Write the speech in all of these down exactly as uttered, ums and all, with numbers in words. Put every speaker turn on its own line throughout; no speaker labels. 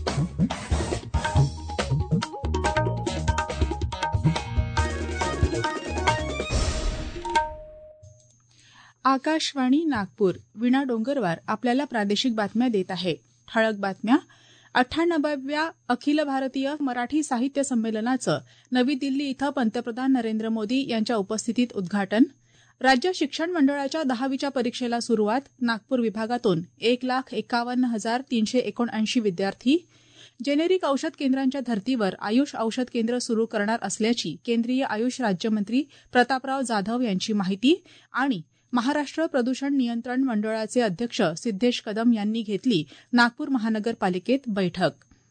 आकाशवाणी नागपूर. वीणा डोंगरवार आपल्याला प्रादेशिक बातम्या देत आहे. ठळक बातम्या. अठ्ठ्याण्णवाव्या अखिल भारतीय मराठी साहित्य संमेलनाचं नवी दिल्ली इथं पंतप्रधान नरेंद्र मोदी यांच्या उपस्थितीत उद्घाटन. राज्य शिक्षण मंडळाच्या दहावीच्या परीक्षेला सुरुवात. नागपूर विभागातून एक लाख एकावन्न हजार तीनशे एकोणऐंशी विद्यार्थी. जेनेरिक औषध केंद्रांच्या धर्तीवर आयुष औषध केंद्र सुरू करणार असल्याची केंद्रीय आयुष राज्यमंत्री प्रतापराव जाधव यांची माहिती. आणि महाराष्ट्र प्रदूषण नियंत्रण मंडळाचे अध्यक्ष सिद्धेश कदम यांनी घेतली नागपूर महानगरपालिकेत बैठक.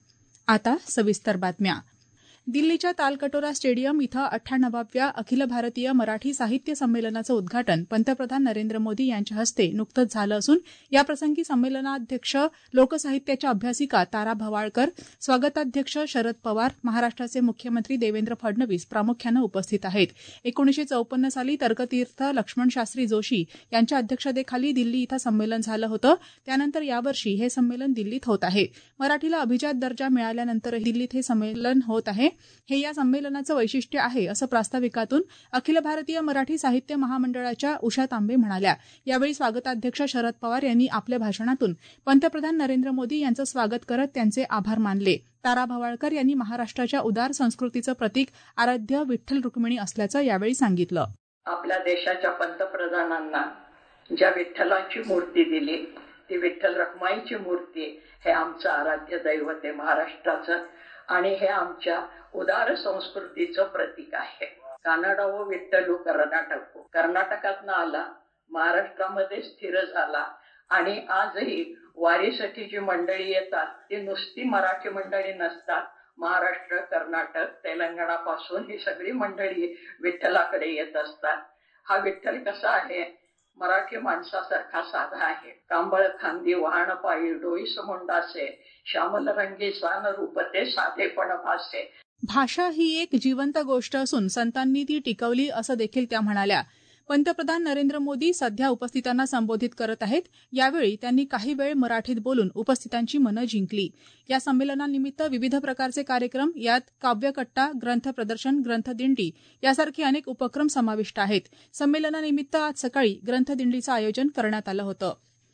आता सविस्तर बातम्या. दिल्लीच्या तालकटोरा स्टेडियम इथं अठ्ठ्याण्णवाव्या अखिल भारतीय मराठी साहित्य संमेलनाचं उद्घाटन पंतप्रधान नरेंद्र मोदी यांच्या हस्ते नुकतंच झालं असून याप्रसंगी संमेलनाध्यक्ष लोकसाहित्याच्या अभ्यासिका तारा भवाळकर, स्वागताध्यक्ष शरद पवार, महाराष्ट्राचे मुख्यमंत्री देवेंद्र फडणवीस प्रामुख्यानं उपस्थित आहेत. एकोणीसशे चौपन्न साली तर्कतीर्थ लक्ष्मणशास्त्री जोशी यांच्या अध्यक्षतेखाली दिल्ली इथं संमेलन झालं होतं. त्यानंतर यावर्षी हे संमेलन दिल्लीत होत आहे. मराठीला अभिजात दर्जा मिळाल्यानंतरही दिल्लीत हे संमेलन होत आहे. हे या संमेलनाचं वैशिष्ट्य आहे असं प्रास्ताविकातून अखिल भारतीय मराठी साहित्य महामंडळाच्या उषा तांबे म्हणाल्या. यावेळी स्वागताध्यक्ष शरद पवार यांनी आपल्या भाषणातून पंतप्रधान नरेंद्र मोदी यांचं स्वागत करत त्यांचे आभार मानले. तारा भवाळकर यांनी महाराष्ट्राच्या उदार संस्कृतीचं प्रतीक आराध्य विठ्ठल रुक्मिणी असल्याचं यावेळी सांगितलं.
आपल्या देशाच्या पंतप्रधानांना ज्या विठ्ठलाची मूर्ती दिली ती विठ्ठल रखुमाईची मूर्ती हे आमचं आराध्य दैवत आहे महाराष्ट्राचं आणि हे आमच्या उदार संस्कृतीचं प्रतीक आहे. कानडा व विठ्ठलू कर्नाटक कर्नाटकातनं आला, महाराष्ट्रामध्ये स्थिर झाला आणि आजही वारीसाठी जी मंडळी येतात ती नुसती मराठी मंडळी नसतात. महाराष्ट्र, कर्नाटक, तेलंगणा पासून ही सगळी मंडळी विठ्ठलाकडे येत असतात. हा विठ्ठल कसा आहे? मराठी माणसासारखा साधा आहे. कांबळ खांदी वाहन पायी डोईस मुंडासे श्यामल रंगी सान रूपते साधेपण भासे.
भाषा ही एक जिवंत गोष्ट असून संतांनी ती टिकवली असं देखील त्या म्हणाल्या. पंतप्रधान नरेंद्र मोदी सध्या उपस्थितांना संबोधित करत आहेत. यावेळी त्यांनी काही वेळ मराठीत बोलून उपस्थितांची मनं जिंकली. या संमेलनानिमित्त विविध प्रकारचे कार्यक्रम, यात काव्यकट्टा, ग्रंथ प्रदर्शन, ग्रंथदिंडी यासारखे अनेक उपक्रम समाविष्ट आहेत. संमेलनानिमित्त आज सकाळी ग्रंथदिंडीचं आयोजन करण्यात आलं होतं.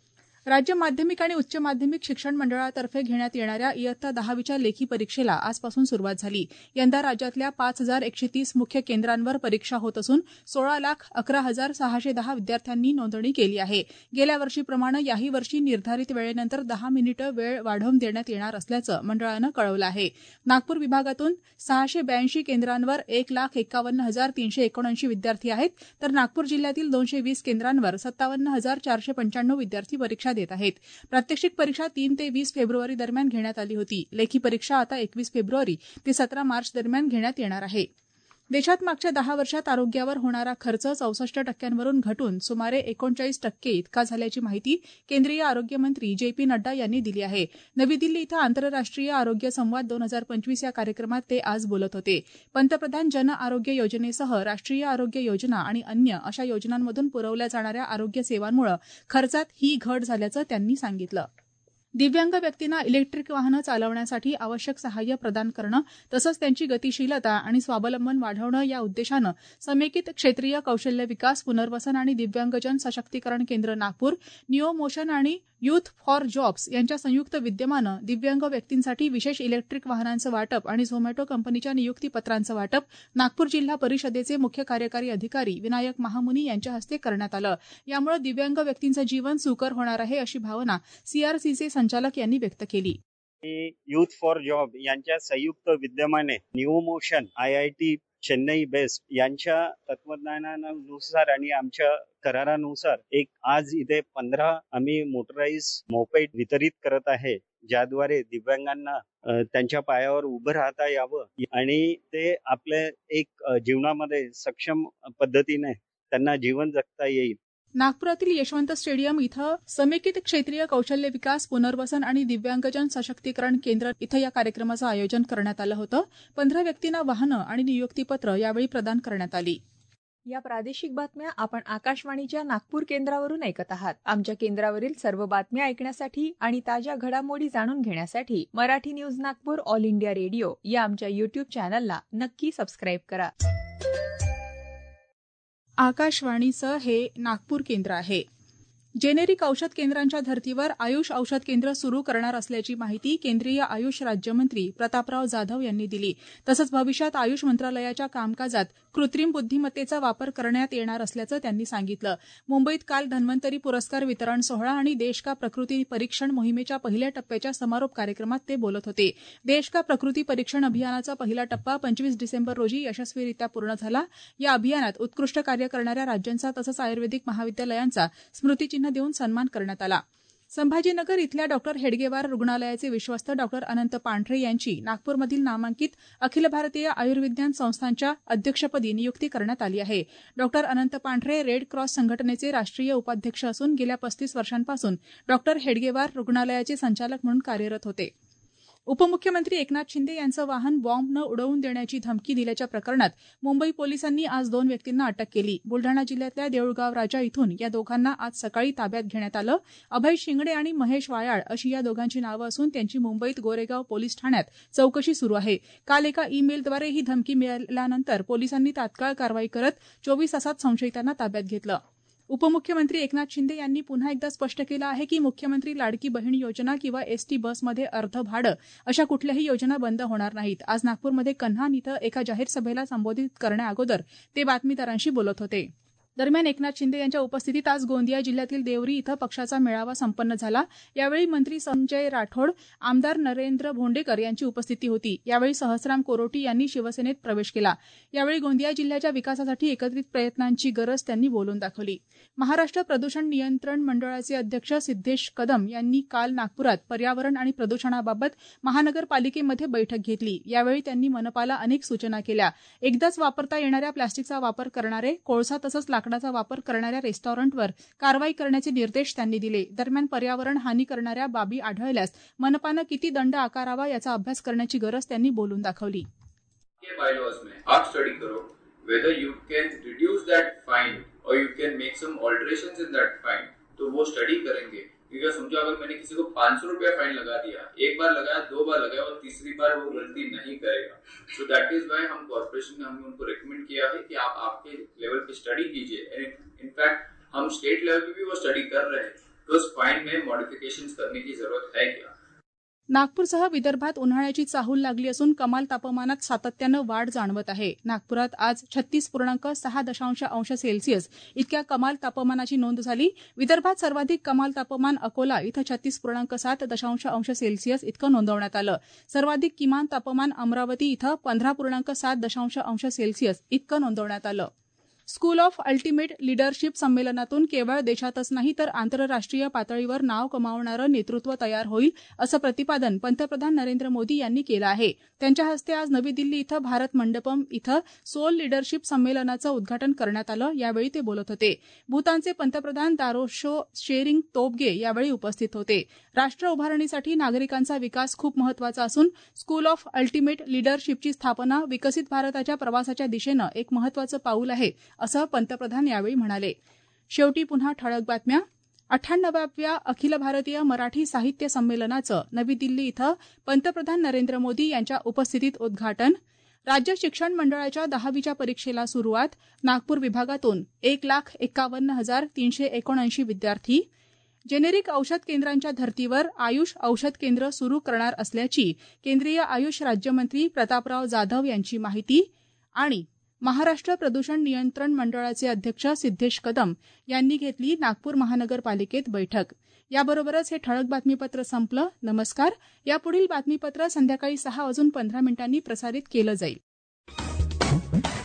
राज्य माध्यमिक आणि उच्च माध्यमिक शिक्षण मंडळातर्फे घेण्यात येणाऱ्या इयत्ता दहावीच्या लेखी परीक्षेला आजपासून सुरुवात झाली. यंदा राज्यातल्या पाच हजार एकशे तीस मुख्य केंद्रांवर परीक्षा होत असून सोळा लाख अकरा हजार सहाशे दहा विद्यार्थ्यांनी नोंदणी केली आहे. गेल्या वर्षीप्रमाणे याही वर्षी निर्धारित वेळेनंतर दहा मिनिटं वेळ वाढवून देण्यात येणार असल्याचं मंडळानं कळवलं आहे. नागपूर विभागातून सहाशे ब्याऐंशी केंद्रांवर एक लाख एकावन्न हजार तीनशे एकोणऐंशी विद्यार्थी आहेत, तर नागपूर जिल्ह्यातील दोनशे वीस केंद्रांवर सत्तावन्न हजार चारशे पंच्याण्णव विद्यार्थी परीक्षा देत आहेत. प्रात्यक्षिक परीक्षा तीन ते वीस फेब्रुवारी दरम्यान घेण्यात आली होती. लेखी परीक्षा आता एकवीस फेब्रुवारी ते सतरा मार्च दरम्यान घेण्यात येणार आहे. देशात मागच्या दहा वर्षात आरोग्यावर होणारा खर्च चौसष्ट टक्क्यांवरून घटून सुमारे एकोणचाळीस टक्के इतका झाल्याची माहिती केंद्रीय आरोग्य मंत्री जे पी नड्डा यांनी दिली आहे. नवी दिल्ली इथं आंतरराष्ट्रीय आरोग्य संवाद दोन हजार पंचवीस या कार्यक्रमात ते आज बोलत होते. पंतप्रधान जन आरोग्य योजनेसह राष्ट्रीय आरोग्य योजना आणि अन्य अशा योजनांमधून पुरवल्या जाणाऱ्या आरोग्य सेवांमुळे खर्चात ही घट झाल्याचं त्यांनी सांगितलं. दिव्यांग व्यक्तींना इलेक्ट्रिक वाहनं चालवण्यासाठी आवश्यक सहाय्य प्रदान करणं तसंच त्यांची गतिशीलता आणि स्वावलंबन वाढवणं या उद्देशानं समेकित क्षेत्रीय कौशल्य विकास, पुनर्वसन आणि दिव्यांगजन सशक्तीकरण केंद्र नागपूर, निओ मोशन आणि युथ फॉर जॉब्स यांच्या संयुक्त विद्यमानं दिव्यांग व्यक्तींसाठी विशेष इलेक्ट्रिक वाहनांचं वाटप आणि झोमॅटो कंपनीच्या नियुक्तीपत्रांचं वाटप नागपूर जिल्हा परिषदेचे मुख्य कार्यकारी अधिकारी विनायक महामुनी यांच्या हस्ते करण्यात आलं. यामुळे दिव्यांग व्यक्तींचं जीवन सुकर होणार आहे अशी भावना सीआरसीचे संचालक यांनी व्यक्त केली.
युथ फॉर जॉब यांच्या संयुक्त विद्यमाने new motion I I T Chennai best यांच्या तत्वज्ञानानुसार आणि आमच्या करारानुसार एक आज इथे पंधरा आम्ही मोटराईज मोपेड वितरित करत आहे, ज्याद्वारे दिव्यांगांना त्यांच्या पायावर उभं राहता यावं आणि ते आपल्या एक जीवनामध्ये सक्षम पद्धतीने त्यांना जीवन जगता येईल.
नागपुरातील यशवंत स्टेडियम इथं समेकित क्षेत्रीय कौशल्य विकास, पुनर्वसन आणि दिव्यांगजन सशक्तीकरण केंद्र इथं या कार्यक्रमाचं आयोजन करण्यात आलं होतं. पंधरा व्यक्तींना वाहनं आणि नियुक्तीपत्र यावेळी प्रदान करण्यात आली.
या प्रादेशिक बातम्या आपण आकाशवाणीच्या नागपूर केंद्रावरून ऐकत आहात. आमच्या केंद्रावरील सर्व बातम्या ऐकण्यासाठी आणि ताज्या घडामोडी जाणून घेण्यासाठी Marathi news Nagpur all India radio या आमच्या यूट्यूब चॅनलला नक्की सबस्क्राईब करा.
आकाशवाणीचं हे नागपूर केंद्र आहे. जेनेरिक औषध केंद्रांच्या धर्तीवर आयुष औषध केंद्र सुरू करणार असल्याची माहिती केंद्रीय आयुष राज्यमंत्री प्रतापराव जाधव यांनी दिली. तसंच भविष्यात आयुष मंत्रालयाच्या कामकाजात कृत्रिम बुद्धिमत्तेचा वापर करण्यात येणार असल्याचं त्यांनी सांगितलं. मुंबईत काल धन्वंतरी पुरस्कार वितरण सोहळा आणि देश का प्रकृती परीक्षण मोहिमेच्या पहिल्या टप्प्याच्या समारोप कार्यक्रमात ते बोलत होते. देश का प्रकृती परीक्षण अभियानाचा पहिला टप्पा पंचवीस डिसेंबर रोजी यशस्वीरित्या पूर्ण झाला. या अभियानात उत्कृष्ट कार्य करणाऱ्या राज्यांचा तसंच आयुर्वेदिक महाविद्यालयांचा स्मृतिचिन्ह देऊन सन्मान करण्यात आला. संभाजीनगर इथल्या डॉक्टर हेडगेवार रुग्णालयाचे विश्वस्त डॉक्टर अनंत पांढरे यांची नागपूरमधील नामांकित अखिल भारतीय आयुर्विज्ञान संस्थांच्या अध्यक्षपदी नियुक्ती करण्यात आली आहे. डॉक्टर अनंत पांढरे रेड क्रॉस संघटनेचे राष्ट्रीय उपाध्यक्ष असून गेल्या पस्तीस वर्षांपासून डॉक्टर हेडगेवार रुग्णालयाचे संचालक म्हणून कार्यरत होते. उपमुख्यमंत्री एकनाथ शिंदे यांचं वाहन बॉम्बनं उडवून देण्याची धमकी दिल्याच्या प्रकरणात मुंबई पोलिसांनी आज दोन व्यक्तींना अटक केली. बुलढाणा जिल्ह्यातल्या देऊळगाव राजा इथून या दोघांना आज सकाळी ताब्यात घेण्यात आलं. अभय शिंगडे आणि महेश वायाळ अशी या दोघांची नावं असून त्यांची मुंबईत गोरेगाव पोलीस ठाण्यात चौकशी सुरू आहे. काल एका ईमेलद्वारे ही धमकी मिळाल्यानंतर पोलिसांनी तात्काळ कारवाई करत चोवीस तासात संशयितांना ताब्यात घेतलं. उपमुख्यमंत्री एकनाथ शिंदे यांनी पुन्हा एकदा स्पष्ट केलं आहे की मुख्यमंत्री लाडकी बहीण योजना किंवा एसटी बसमध्ये अर्ध भाडं अशा कुठल्याही योजना बंद होणार नाहीत. आज नागपूरमध्ये कन्हान इथं एका जाहीर सभेला संबोधित करण्याअगोदर ते बातमीदारांशी बोलत होते. दरम्यान एकनाथ शिंदे यांच्या उपस्थितीत आज गोंदिया जिल्ह्यातील देवरी इथं पक्षाचा मेळावा संपन्न झाला. यावेळी मंत्री संजय राठोड, आमदार नरेंद्र भोंडेकर यांची उपस्थिती होती. यावेळी सहस्राम कोरोटी यांनी शिवसेनेत प्रवेश केला. यावेळी गोंदिया जिल्ह्याच्या विकासासाठी एकत्रित प्रयत्नांची गरज त्यांनी बोलून दाखवली. महाराष्ट्र प्रदूषण नियंत्रण मंडळाचे अध्यक्ष सिद्धेश कदम यांनी काल नागपुरात पर्यावरण आणि प्रदूषणाबाबत महानगरपालिकेमध्ये बैठक घेतली. यावेळी त्यांनी मनपाला अनेक सूचना केल्या. एकदाच वापरता येणाऱ्या प्लास्टिकचा वापर करणारे, कोळसा तसंच लाकडाचा वापर करणाऱ्या रेस्टॉरंटवर कारवाई करण्याचे निर्देश त्यांनी दिले. दरम्यान पर्यावरण हानी करणाऱ्या बाबी आढळल्यास मनपानं किती दंड आकारावा याचा अभ्यास करण्याची गरज त्यांनी बोलून दाखवली.
whether you can reduce that fine or you can make some alterations in that fine, तो वो स्टडी करेंगे. क्योंकि समझो अगर मैंने किसी को पाँच सौ रुपया फाइन लगा दिया, एक बार लगाया, दो बार लगाया और तीसरी बार वो गलती नहीं करेगा, सो दैट इज व्हाई हम कॉर्पोरेशन ने हमने उनको रिकमेंड किया है कि आप आपके लेवल पे स्टडी कीजिए. इनफैक्ट हम स्टेट लेवल पे भी वो स्टडी कर रहे हैं तो उस फाइन में मॉडिफिकेशंस करने की जरूरत है क्या.
नागपूरसह विदर्भात उन्हाळ्याची चाहूल लागली असून कमाल तापमानात सातत्यानं वाढ जाणवत आहे. नागपुरात आज छत्तीस पूर्णांक सहा दशांश अंश सेल्सिअस इतक्या कमाल तापमानाची नोंद झाली. विदर्भात सर्वाधिक कमाल तापमान अकोला इथं छत्तीस पूर्णांक सात दशांश अंश सेल्सिअस इतकं नोंदवण्यात आलं. सर्वाधिक किमान तापमान अमरावती इथं पंधरा पूर्णांक सात दशांश अंश सेल्सिअस इतकं नोंदवण्यात आलं. स्कूल ऑफ अल्टिमेट लीडरशिप संमेलनातून केवळ देशातच नाही तर आंतरराष्ट्रीय पातळीवर नाव कमावणारं नेतृत्व तयार होईल असं प्रतिपादन पंतप्रधान नरेंद्र मोदी यांनी केलं आहे. त्यांच्या हस्ते आज नवी दिल्ली इथं भारत मंडपम इथं सोल लीडरशिप संमेलनाचं उद्घाटन करण्यात आलं. यावेळी ते बोलत होते. भूतानचे पंतप्रधान दारोशो शेरिंग तोबगे यावेळी उपस्थित होते. राष्ट्र उभारणीसाठी नागरिकांचा विकास खूप महत्वाचा असून स्कूल ऑफ अल्टिमेट लीडरशिपची स्थापना विकसित भारताच्या प्रवासाच्या दिशेनं एक महत्वाचं पाऊल आहे असं पंतप्रधान यावेळी म्हणाले. शेवटी पुन्हा ठळक बातम्या. अठ्ठ्याण्णवाव्या अखिल भारतीय मराठी साहित्य संमेलनाचं नवी दिल्ली इथं पंतप्रधान नरेंद्र मोदी यांच्या उपस्थितीत उद्घाटन. राज्य शिक्षण मंडळाच्या दहावीच्या परीक्षेला सुरुवात. नागपूर विभागातून एक लाख एक्कावन्न हजार तीनशे एकोणऐंशी विद्यार्थी. जेनेरिक औषध केंद्रांच्या धर्तीवर आयुष औषध केंद्र सुरू करणार असल्याची केंद्रीय आयुष राज्यमंत्री प्रतापराव जाधव यांची माहिती. आणि महाराष्ट्र प्रदूषण नियंत्रण मंडळाचे अध्यक्ष सिद्धेश कदम यांनी घेतली नागपूर महानगरपालिकेत बैठक. याबरोबरच हे ठळक बातमीपत्र संपलं. नमस्कार. यापुढील बातमीपत्र संध्याकाळी सहा वाजून पंधरा मिनिटांनी प्रसारित केलं जाईल.